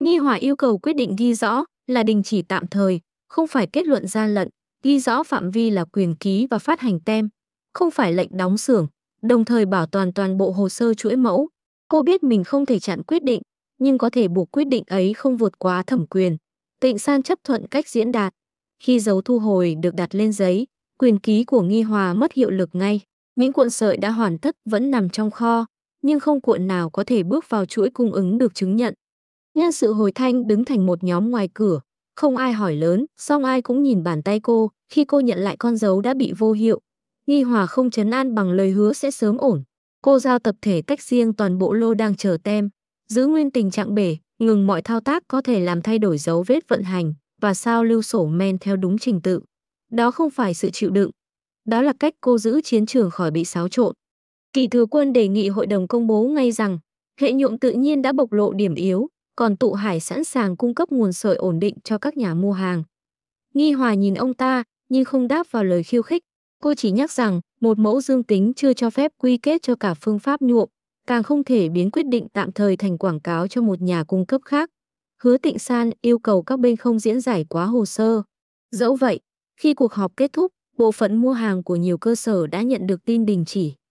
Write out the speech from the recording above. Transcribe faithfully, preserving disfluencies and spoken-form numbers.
Nghi Hòa yêu cầu quyết định ghi rõ là đình chỉ tạm thời, không phải kết luận gian lận, ghi rõ phạm vi là quyền ký và phát hành tem, không phải lệnh đóng xưởng, đồng thời bảo toàn toàn bộ hồ sơ chuỗi mẫu. Cô biết mình không thể chặn quyết định, nhưng có thể buộc quyết định ấy không vượt quá thẩm quyền. Tịnh San chấp thuận cách diễn đạt. Khi dấu thu hồi được đặt lên giấy, quyền ký của Nghi Hòa mất hiệu lực ngay. Những cuộn sợi đã hoàn tất vẫn nằm trong kho, nhưng không cuộn nào có thể bước vào chuỗi cung ứng được chứng nhận. Nhân sự hồi thanh đứng thành một nhóm ngoài cửa, không ai hỏi lớn, song ai cũng nhìn bàn tay cô khi cô nhận lại con dấu đã bị vô hiệu. Nghi Hòa không trấn an bằng lời hứa sẽ sớm ổn. Cô giao tập thể tách riêng toàn bộ lô đang chờ tem, giữ nguyên tình trạng bể, ngừng mọi thao tác có thể làm thay đổi dấu vết vận hành và sao lưu sổ men theo đúng trình tự. Đó không phải sự chịu đựng, đó là cách cô giữ chiến trường khỏi bị xáo trộn. Kỷ Thừa Quân đề nghị hội đồng công bố ngay rằng hệ nhuộm tự nhiên đã bộc lộ điểm yếu, còn Tụ Hải sẵn sàng cung cấp nguồn sợi ổn định cho các nhà mua hàng. Nghi Hòa nhìn ông ta nhưng không đáp vào lời khiêu khích. Cô chỉ nhắc rằng một mẫu dương tính chưa cho phép quy kết cho cả phương pháp nhuộm, càng không thể biến quyết định tạm thời thành quảng cáo cho một nhà cung cấp khác. Hứa Tịnh San yêu cầu các bên không diễn giải quá hồ sơ. Dẫu vậy, khi cuộc họp kết thúc, bộ phận mua hàng của nhiều cơ sở đã nhận được tin đình chỉ.